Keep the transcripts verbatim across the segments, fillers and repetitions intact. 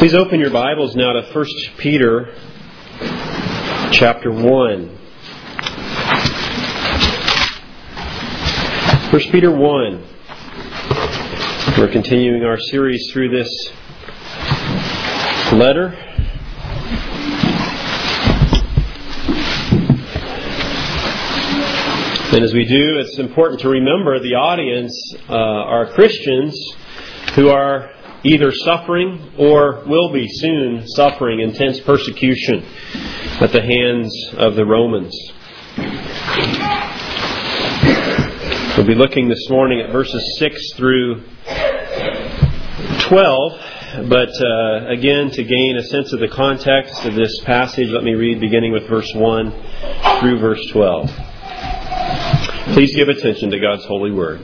Please open your Bibles now to First Peter chapter one. First Peter one. We're continuing our series through this letter. And as we do, it's important to remember the audience uh, are Christians who are either suffering or will be soon suffering intense persecution at the hands of the Romans. We'll be looking this morning at verses six through twelve, but uh, again, to gain a sense of the context of this passage, let me read beginning with verse one through verse twelve. Please give attention to God's holy word.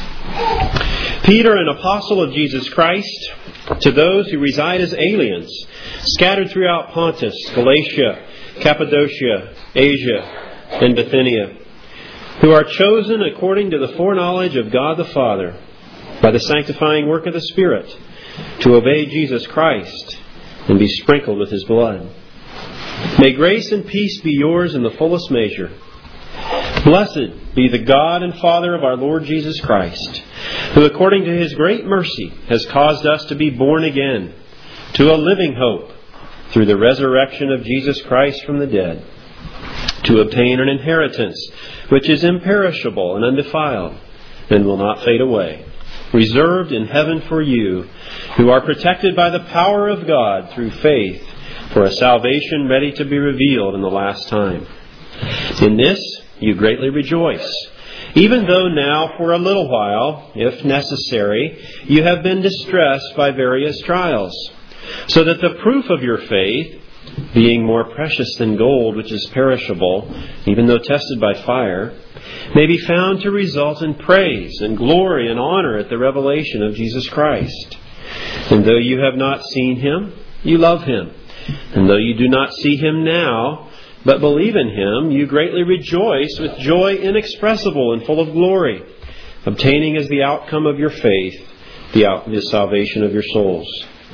Peter, an apostle of Jesus Christ, to those who reside as aliens, scattered throughout Pontus, Galatia, Cappadocia, Asia, and Bithynia, who are chosen according to the foreknowledge of God the Father, by the sanctifying work of the Spirit, to obey Jesus Christ and be sprinkled with His blood. May grace and peace be yours in the fullest measure. Blessed be the God and Father of our Lord Jesus Christ, who according to His great mercy has caused us to be born again to a living hope through the resurrection of Jesus Christ from the dead, to obtain an inheritance which is imperishable and undefiled and will not fade away, reserved in heaven for you, who are protected by the power of God through faith for a salvation ready to be revealed in the last time. In this you greatly rejoice, even though now for a little while, if necessary, you have been distressed by various trials, so that the proof of your faith, being more precious than gold which is perishable, even though tested by fire, may be found to result in praise and glory and honor at the revelation of Jesus Christ. And though you have not seen Him, you love Him. And though you do not see Him now, but believe in Him, you greatly rejoice with joy inexpressible and full of glory, obtaining as the outcome of your faith the, out- the salvation of your souls.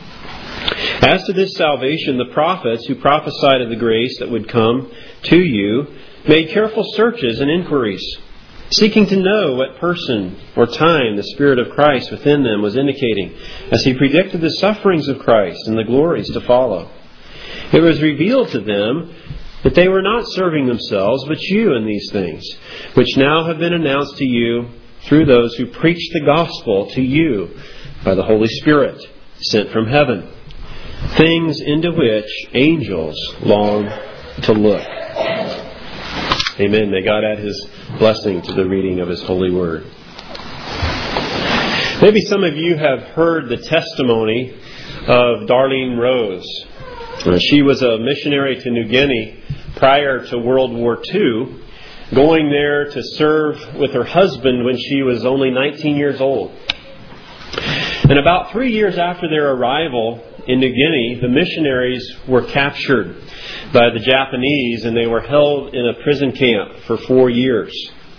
As to this salvation, the prophets who prophesied of the grace that would come to you made careful searches and inquiries, seeking to know what person or time the Spirit of Christ within them was indicating, as He predicted the sufferings of Christ and the glories to follow. It was revealed to them that they were not serving themselves, but you in these things, which now have been announced to you through those who preach the gospel to you by the Holy Spirit, sent from heaven, things into which angels long to look. Amen. May God add His blessing to the reading of His holy word. Maybe some of you have heard the testimony of Darlene Rose. She was a missionary to New Guinea prior to World War Two, going there to serve with her husband when she was only nineteen years old. And about three years after their arrival in New Guinea, the missionaries were captured by the Japanese and they were held in a prison camp for four years.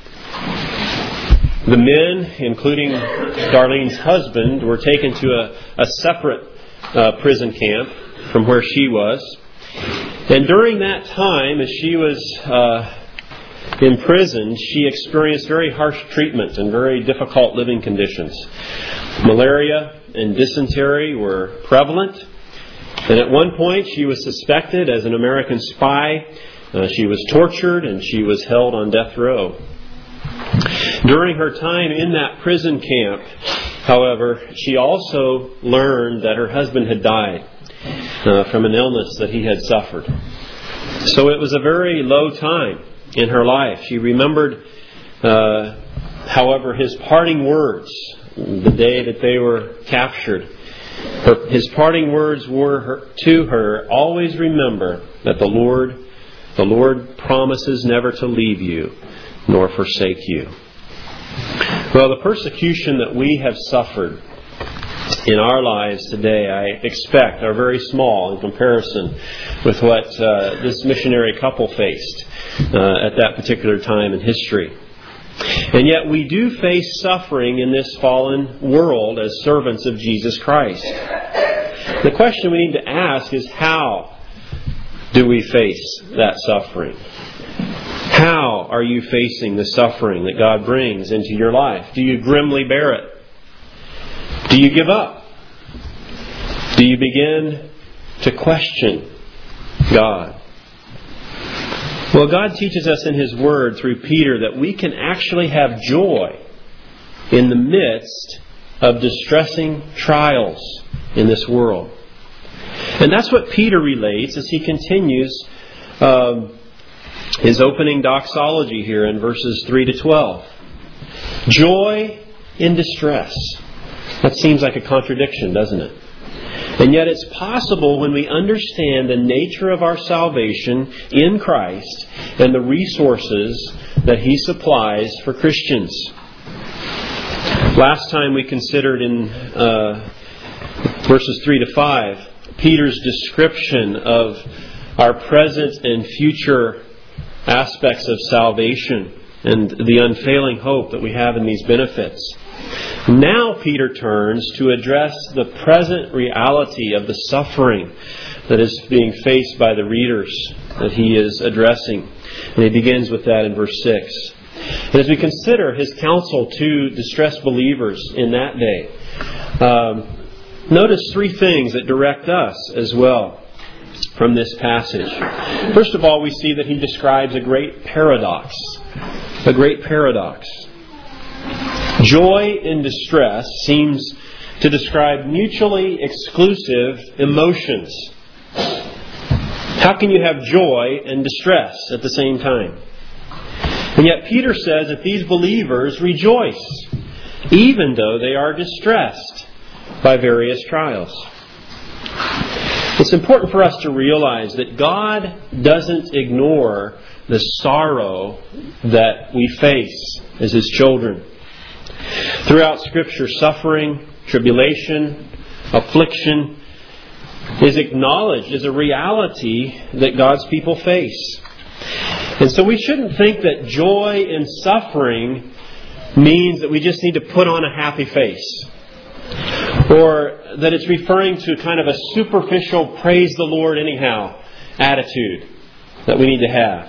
The men, including Darlene's husband, were taken to a, a separate uh, prison camp from where she was. And during that time, as she was uh, imprisoned, she experienced very harsh treatment and very difficult living conditions. Malaria and dysentery were prevalent. And at one point, she was suspected as an American spy. Uh, she was tortured and she was held on death row. During her time in that prison camp, however, she also learned that her husband had died Uh, from an illness that he had suffered. So it was a very low time in her life. She remembered, uh, however, his parting words the day that they were captured. Her, his parting words were her, to her, always remember that the Lord, the Lord promises never to leave you nor forsake you. Well, the persecution that we have suffered in our lives today, I expect, are very small in comparison with what uh, this missionary couple faced uh, at that particular time in history. And yet we do face suffering in this fallen world as servants of Jesus Christ. The question we need to ask is, how do we face that suffering? How are you facing the suffering that God brings into your life? Do you grimly bear it? Do you give up? Do you begin to question God? Well, God teaches us in His Word through Peter that we can actually have joy in the midst of distressing trials in this world. And that's what Peter relates as he continues um, his opening doxology here in verses three to twelve. Joy in distress. That seems like a contradiction, doesn't it? And yet it's possible when we understand the nature of our salvation in Christ and the resources that He supplies for Christians. Last time we considered in uh, verses three to five, Peter's description of our present and future aspects of salvation and the unfailing hope that we have in these benefits. Now Peter turns to address the present reality of the suffering that is being faced by the readers that he is addressing. And he begins with that in verse six. And as we consider his counsel to distressed believers in that day, um, notice three things that direct us as well from this passage. First of all, we see that he describes a great paradox. A great paradox. Joy in distress seems to describe mutually exclusive emotions. How can you have joy and distress at the same time? And yet Peter says that these believers rejoice, even though they are distressed by various trials. It's important for us to realize that God doesn't ignore the sorrow that we face as His children. Throughout Scripture, suffering, tribulation, affliction is acknowledged as a reality that God's people face. And so we shouldn't think that joy in suffering means that we just need to put on a happy face. Or that it's referring to kind of a superficial praise the Lord anyhow attitude that we need to have.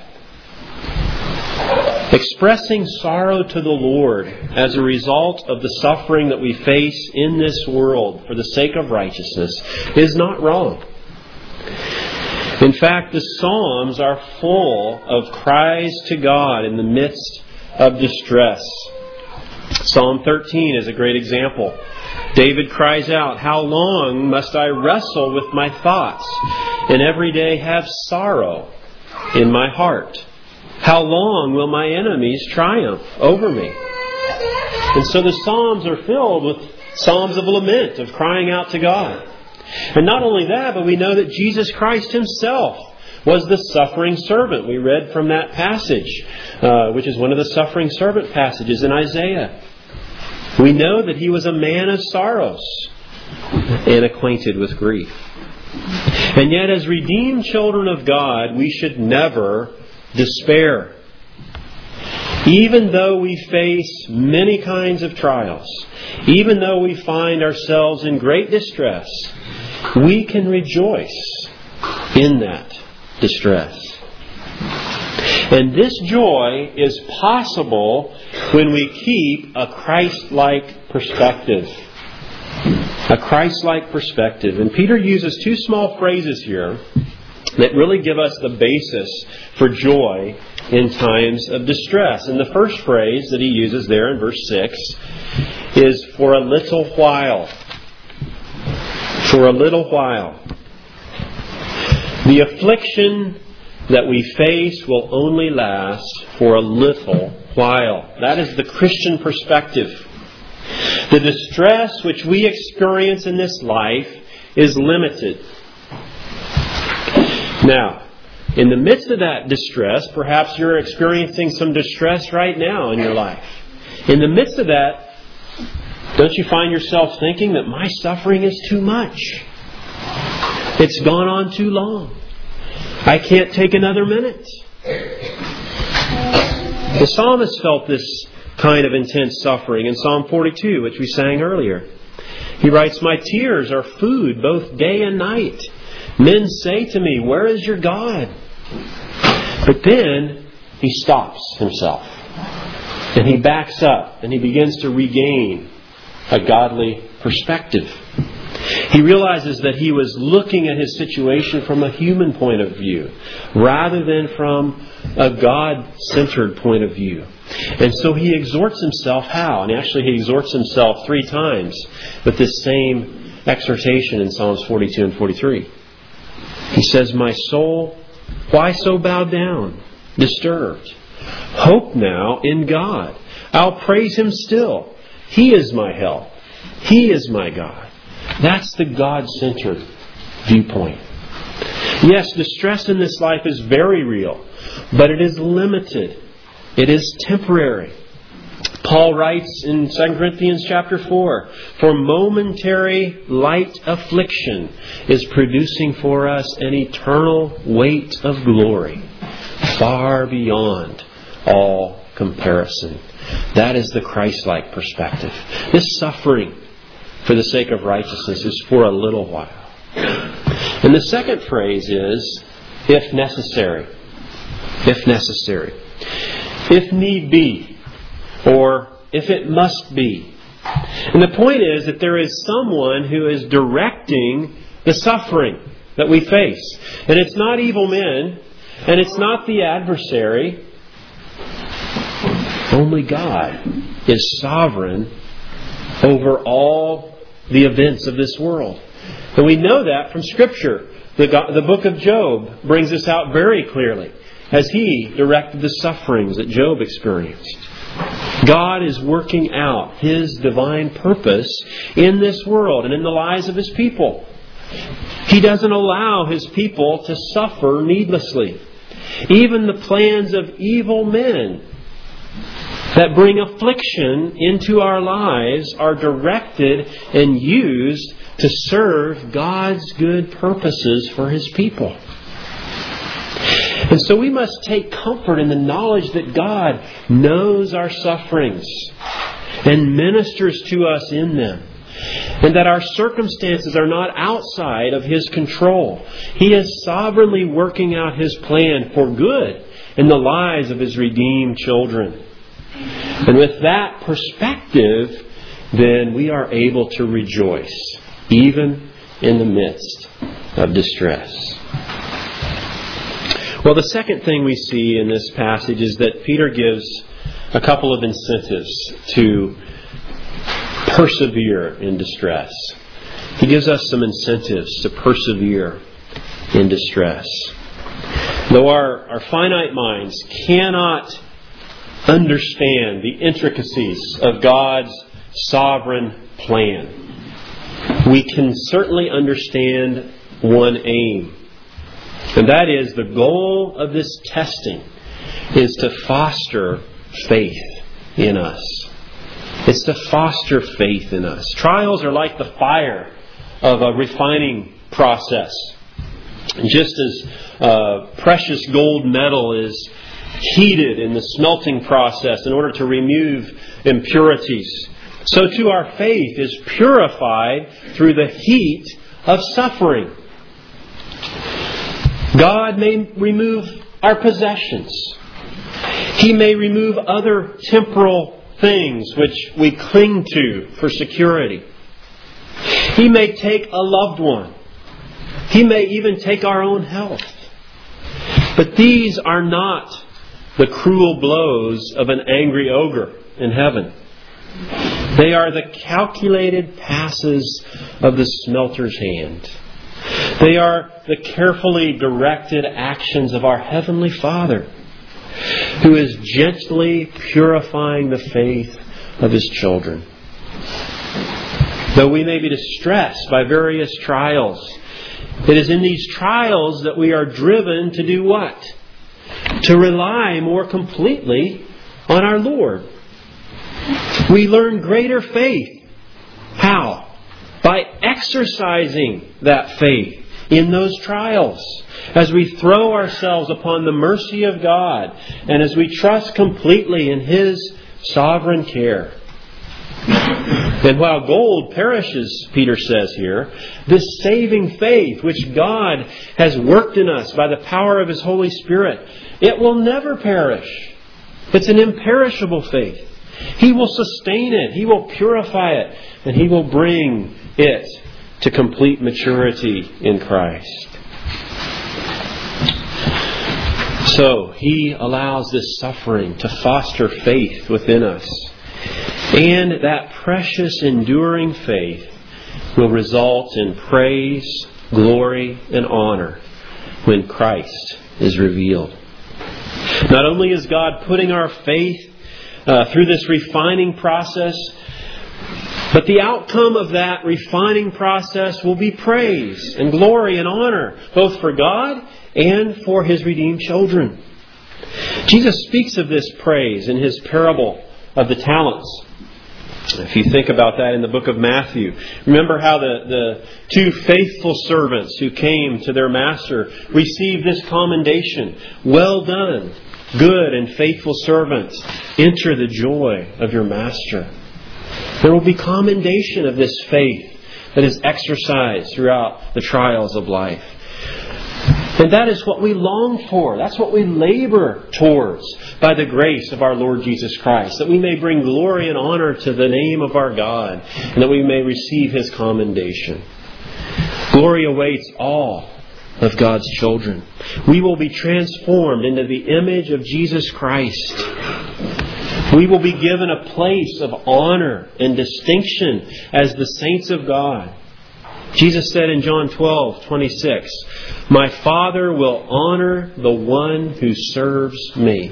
Expressing sorrow to the Lord as a result of the suffering that we face in this world for the sake of righteousness is not wrong. In fact, the Psalms are full of cries to God in the midst of distress. Psalm thirteen is a great example. David cries out, "How long must I wrestle with my thoughts and every day have sorrow in my heart? How long will my enemies triumph over me?" And so the Psalms are filled with psalms of lament, of crying out to God. And not only that, but we know that Jesus Christ Himself was the suffering servant. We read from that passage, uh, which is one of the suffering servant passages in Isaiah. We know that He was a man of sorrows and acquainted with grief. And yet, as redeemed children of God, we should never despair. Even though we face many kinds of trials, even though we find ourselves in great distress, we can rejoice in that distress. And this joy is possible when we keep a Christ-like perspective. A Christ-like perspective. And Peter uses two small phrases here that really give us the basis for joy in times of distress. And the first phrase that he uses there in verse six is "for a little while." For a little while. The affliction that we face will only last for a little while. That is the Christian perspective. The distress which we experience in this life is limited. Now, in the midst of that distress, perhaps you're experiencing some distress right now in your life. In the midst of that, don't you find yourself thinking that my suffering is too much? It's gone on too long. I can't take another minute. The psalmist felt this kind of intense suffering in Psalm forty-two, which we sang earlier. He writes, my tears are food both day and night. Men say to me, where is your God? But then he stops himself. And he backs up and he begins to regain a godly perspective. He realizes that he was looking at his situation from a human point of view rather than from a God-centered point of view. And so he exhorts himself how? And actually he exhorts himself three times with this same exhortation in Psalms forty-two and forty-three. He says, my soul, why so bowed down, disturbed? Hope now in God. I'll praise Him still. He is my help. He is my God. That's the God-centered viewpoint. Yes, distress in this life is very real, but it is limited. It is temporary. Paul writes in Second Corinthians chapter four, for momentary light affliction is producing for us an eternal weight of glory, far beyond all comparison. That is the Christ-like perspective. This suffering for the sake of righteousness is for a little while. And the second phrase is, if necessary. If necessary. If need be. Or if it must be. And the point is that there is someone who is directing the suffering that we face. And it's not evil men. And it's not the adversary. Only God is sovereign over all the events of this world. And we know that from Scripture. The, the book of Job brings this out very clearly as he directed the sufferings that Job experienced. God is working out His divine purpose in this world and in the lives of His people. He doesn't allow His people to suffer needlessly. Even the plans of evil men that bring affliction into our lives are directed and used to serve God's good purposes for His people. And so we must take comfort in the knowledge that God knows our sufferings and ministers to us in them. And that our circumstances are not outside of His control. He is sovereignly working out His plan for good in the lives of His redeemed children. And with that perspective, then we are able to rejoice, even in the midst of distress. Well, the second thing we see in this passage is that Peter gives a couple of incentives to persevere in distress. He gives us some incentives to persevere in distress. Though our, our finite minds cannot understand the intricacies of God's sovereign plan, we can certainly understand one aim. And that is, the goal of this testing is to foster faith in us. It's to foster faith in us. Trials are like the fire of a refining process. Just as uh, precious gold metal is heated in the smelting process in order to remove impurities, so too our faith is purified through the heat of suffering. God may remove our possessions. He may remove other temporal things which we cling to for security. He may take a loved one. He may even take our own health. But these are not the cruel blows of an angry ogre in heaven. They are the calculated passes of the smelter's hand. They are the carefully directed actions of our Heavenly Father, who is gently purifying the faith of His children. Though we may be distressed by various trials, it is in these trials that we are driven to do what? To rely more completely on our Lord. We learn greater faith. How? By exercising that faith in those trials. As we throw ourselves upon the mercy of God and as we trust completely in His sovereign care. And while gold perishes, Peter says here, this saving faith which God has worked in us by the power of His Holy Spirit, it will never perish. It's an imperishable faith. He will sustain it. He will purify it. And He will bring it to complete maturity in Christ. So, He allows this suffering to foster faith within us. And that precious, enduring faith will result in praise, glory, and honor when Christ is revealed. Not only is God putting our faith uh, through this refining process, but the outcome of that refining process will be praise and glory and honor, both for God and for His redeemed children. Jesus speaks of this praise in His parable of the talents. If you think about that in the book of Matthew, remember how the, the two faithful servants who came to their master received this commendation. Well done, good and faithful servants. Enter the joy of your master. There will be commendation of this faith that is exercised throughout the trials of life. And that is what we long for. That's what we labor towards by the grace of our Lord Jesus Christ. That we may bring glory and honor to the name of our God. And that we may receive His commendation. Glory awaits all of God's children. We will be transformed into the image of Jesus Christ. We will be given a place of honor and distinction as the saints of God. Jesus said in John twelve twenty-six, "My Father will honor the one who serves me."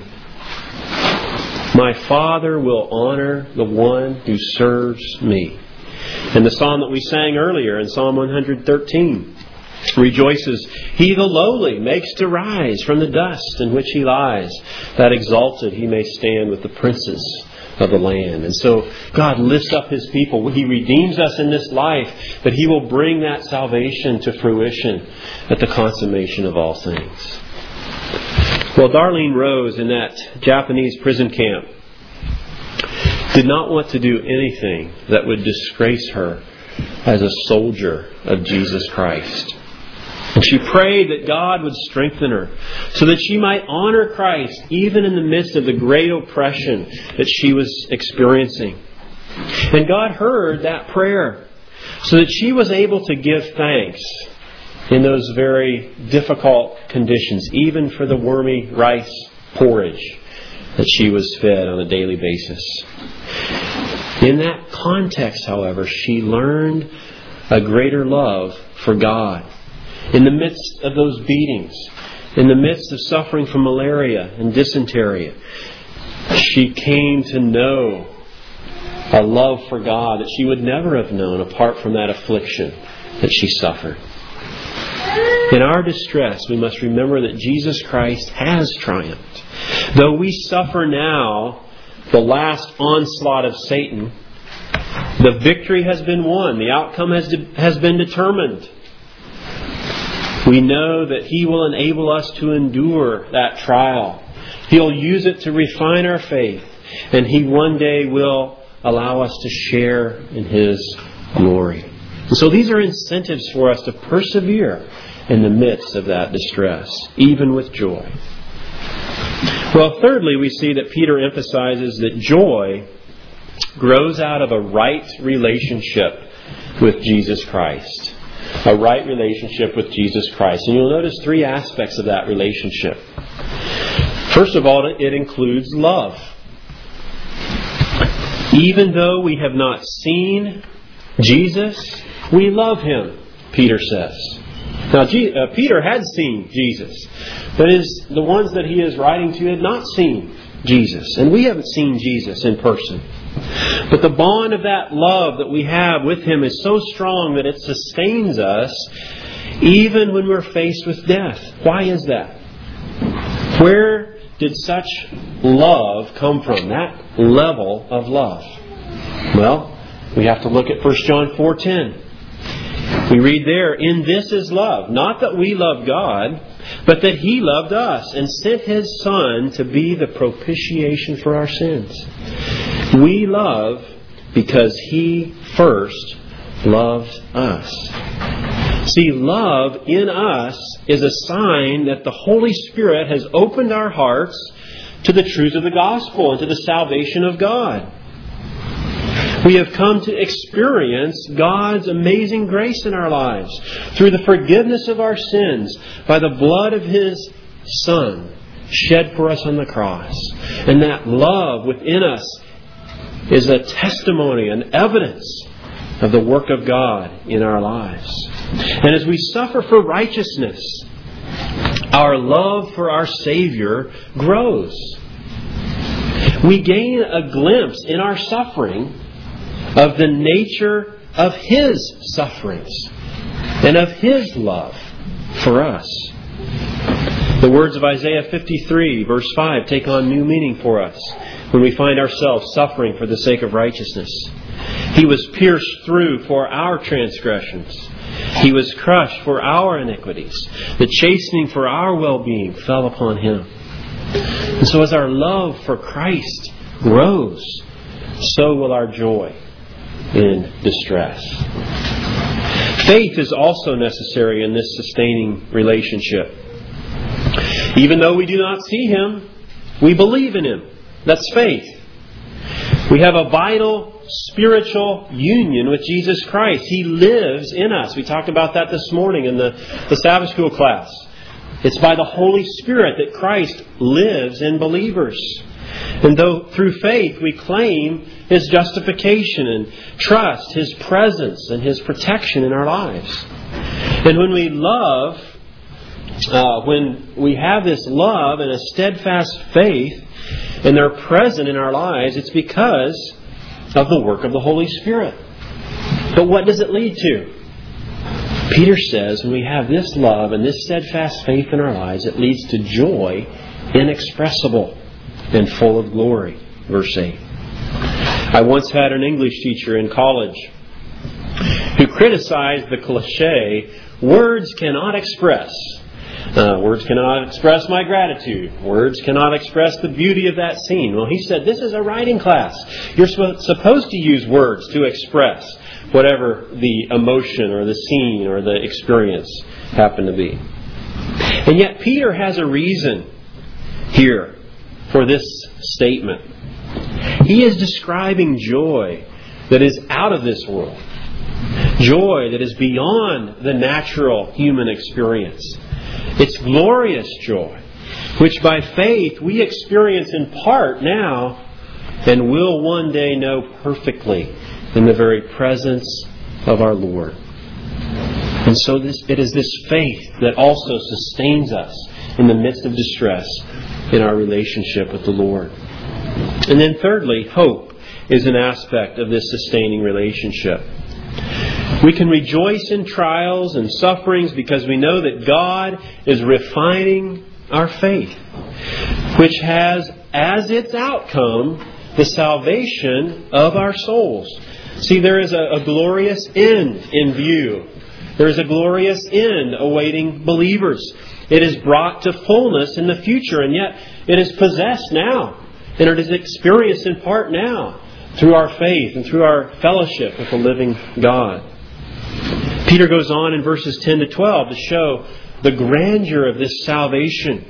My Father will honor the one who serves me. And the psalm that we sang earlier in Psalm one thirteen rejoices, "He the lowly makes to rise from the dust in which he lies, that exalted he may stand with the princes of the land." And so God lifts up His people. He redeems us in this life, but He will bring that salvation to fruition at the consummation of all things. Well, Darlene Rose in that Japanese prison camp did not want to do anything that would disgrace her as a soldier of Jesus Christ. And she prayed that God would strengthen her so that she might honor Christ even in the midst of the great oppression that she was experiencing. And God heard that prayer so that she was able to give thanks in those very difficult conditions, even for the wormy rice porridge that she was fed on a daily basis. In that context, however, she learned a greater love for God. In the midst of those beatings, in the midst of suffering from malaria and dysentery, she came to know a love for God that she would never have known apart from that affliction that she suffered. In our distress, we must remember that Jesus Christ has triumphed. Though we suffer now the last onslaught of Satan, the victory has been won. The outcome has, de- has been determined. We know that He will enable us to endure that trial. He'll use it to refine our faith. And He one day will allow us to share in His glory. And so these are incentives for us to persevere in the midst of that distress, even with joy. Well, thirdly, we see that Peter emphasizes that joy grows out of a right relationship with Jesus Christ. A right relationship with Jesus Christ. And you'll notice three aspects of that relationship. First of all, it includes love. Even though we have not seen Jesus, we love Him, Peter says. Now, G- uh, Peter had seen Jesus, but his, the ones that he is writing to had not seen Jesus. And we haven't seen Jesus in person. But the bond of that love that we have with Him is so strong that it sustains us even when we're faced with death. Why is that? Where did such love come from? That level of love. Well, we have to look at First John four ten. We read there, "In this is love, not that we love God, but that He loved us and sent His Son to be the propitiation for our sins." We love because He first loved us. See, love in us is a sign that the Holy Spirit has opened our hearts to the truths of the gospel and to the salvation of God. We have come to experience God's amazing grace in our lives through the forgiveness of our sins by the blood of His Son shed for us on the cross. And that love within us is a testimony, an evidence of the work of God in our lives. And as we suffer for righteousness, our love for our Savior grows. We gain a glimpse in our suffering of the nature of His sufferings and of His love for us. The words of Isaiah fifty-three, verse five, take on new meaning for us when we find ourselves suffering for the sake of righteousness. He was pierced through for our transgressions. He was crushed for our iniquities. The chastening for our well-being fell upon Him. And so as our love for Christ grows, so will our joy in distress. Faith is also necessary in this sustaining relationship. Even though we do not see Him, we believe in Him. That's faith. We have a vital spiritual union with Jesus Christ. He lives in us. We talked about that this morning in the, the Sabbath school class. It's by the Holy Spirit that Christ lives in believers. And though through faith we claim His justification and trust His presence and His protection in our lives. And when we love, uh, when we have this love and a steadfast faith, and they're present in our lives, it's because of the work of the Holy Spirit. But what does it lead to? Peter says when we have this love and this steadfast faith in our lives, it leads to joy inexpressible and full of glory. Verse eight. I once had an English teacher in college who criticized the cliche, words cannot express. Uh, words cannot express my gratitude. Words cannot express the beauty of that scene. Well, he said, this is a writing class. You're supposed to use words to express whatever the emotion or the scene or the experience happen to be. And yet Peter has a reason here for this statement. He is describing joy that is out of this world. Joy that is beyond the natural human experience. It's glorious joy, which by faith we experience in part now and will one day know perfectly in the very presence of our Lord. And so this, it is this faith that also sustains us in the midst of distress in our relationship with the Lord. And then thirdly, hope is an aspect of this sustaining relationship. We can rejoice in trials and sufferings because we know that God is refining our faith, which has as its outcome the salvation of our souls. See, there is a, a glorious end in view. There is a glorious end awaiting believers. It is brought to fullness in the future, and yet it is possessed now, and it is experienced in part now through our faith and through our fellowship with the living God. Peter goes on in verses ten to twelve to show the grandeur of this salvation.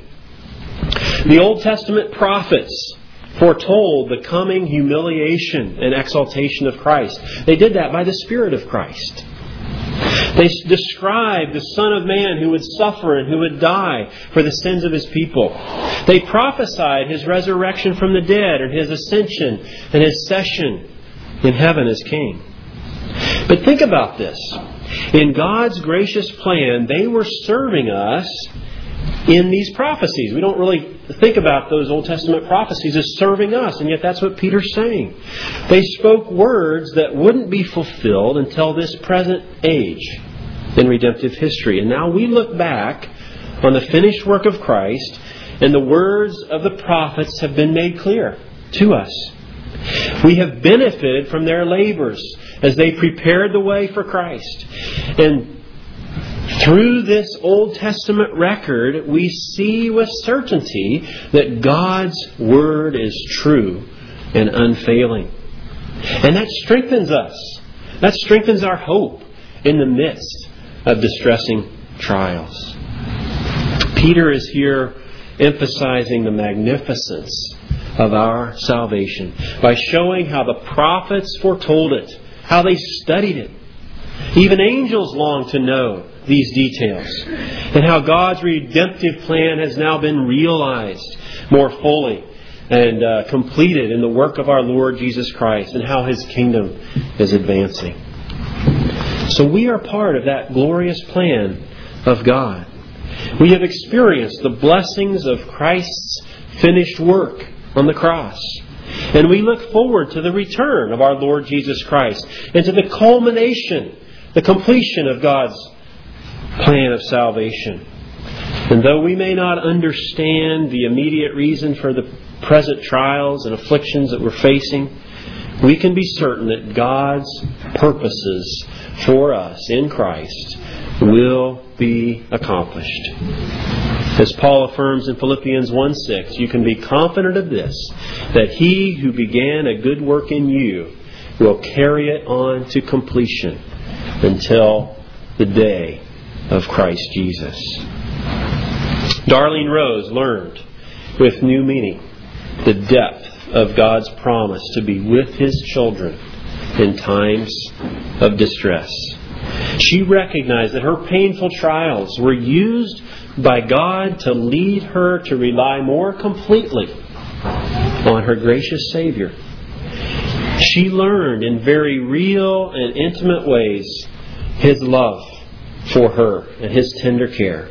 The Old Testament prophets foretold the coming humiliation and exaltation of Christ. They did that by the Spirit of Christ. They described the Son of Man who would suffer and who would die for the sins of His people. They prophesied His resurrection from the dead and His ascension and His session in heaven as King. But think about this. In God's gracious plan, they were serving us in these prophecies. We don't really think about those Old Testament prophecies as serving us, and yet that's what Peter's saying. They spoke words that wouldn't be fulfilled until this present age in redemptive history. And now we look back on the finished work of Christ, and the words of the prophets have been made clear to us. We have benefited from their labors as they prepared the way for Christ. And through this Old Testament record, we see with certainty that God's Word is true and unfailing. And that strengthens us. That strengthens our hope in the midst of distressing trials. Peter is here emphasizing the magnificence of our salvation by showing how the prophets foretold it, how they studied it. Even angels long to know these details, and how God's redemptive plan has now been realized more fully and uh, completed in the work of our Lord Jesus Christ, and how His kingdom is advancing. So we are part of that glorious plan of God. We have experienced the blessings of Christ's finished work on the cross. And we look forward to the return of our Lord Jesus Christ and to the culmination, the completion of God's plan of salvation. And though we may not understand the immediate reason for the present trials and afflictions that we're facing, we can be certain that God's purposes for us in Christ will be accomplished. As Paul affirms in Philippians one six, you can be confident of this, that He who began a good work in you will carry it on to completion until the day of Christ Jesus. Darlene Rose learned with new meaning the depth of God's promise to be with His children in times of distress. She recognized that her painful trials were used by God to lead her to rely more completely on her gracious Savior. She learned in very real and intimate ways His love for her and His tender care.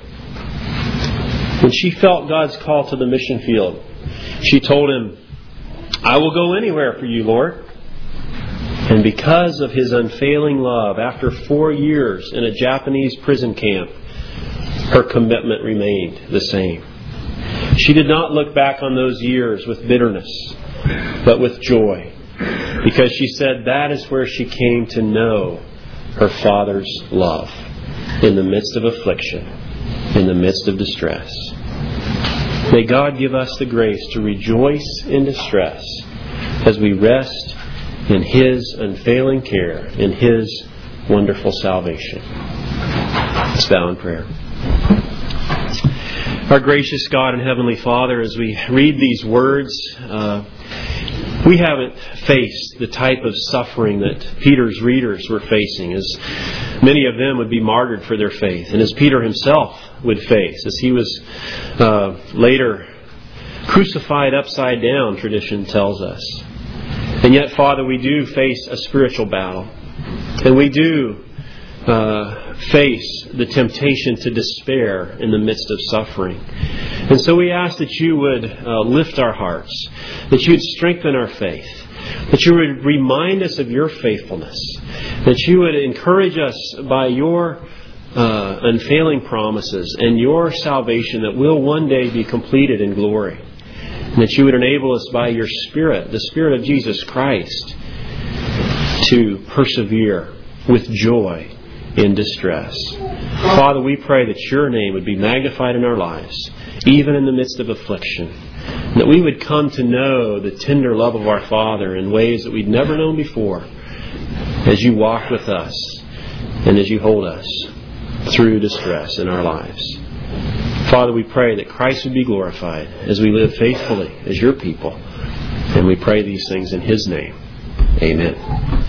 When she felt God's call to the mission field, she told Him, "I will go anywhere for you, Lord." And because of His unfailing love, after four years in a Japanese prison camp, her commitment remained the same. She did not look back on those years with bitterness, but with joy, because she said that is where she came to know her Father's love in the midst of affliction, in the midst of distress. May God give us the grace to rejoice in distress as we rest in His unfailing care, in His wonderful salvation. Let's bow in prayer. Our gracious God and Heavenly Father, as we read these words, uh, we haven't faced the type of suffering that Peter's readers were facing, as many of them would be martyred for their faith, and as Peter himself would face, as he was uh, later crucified upside down, tradition tells us. And yet, Father, we do face a spiritual battle, and we do uh, face the temptation to despair in the midst of suffering. And so we ask that You would uh, lift our hearts, that You would strengthen our faith, that You would remind us of Your faithfulness, that You would encourage us by Your uh, unfailing promises and Your salvation that will one day be completed in glory. And that You would enable us by Your Spirit, the Spirit of Jesus Christ, to persevere with joy in distress. Father, we pray that Your name would be magnified in our lives, even in the midst of affliction. And that we would come to know the tender love of our Father in ways that we'd never known before, as You walk with us and as You hold us through distress in our lives. Father, we pray that Christ would be glorified as we live faithfully as Your people. And we pray these things in His name. Amen.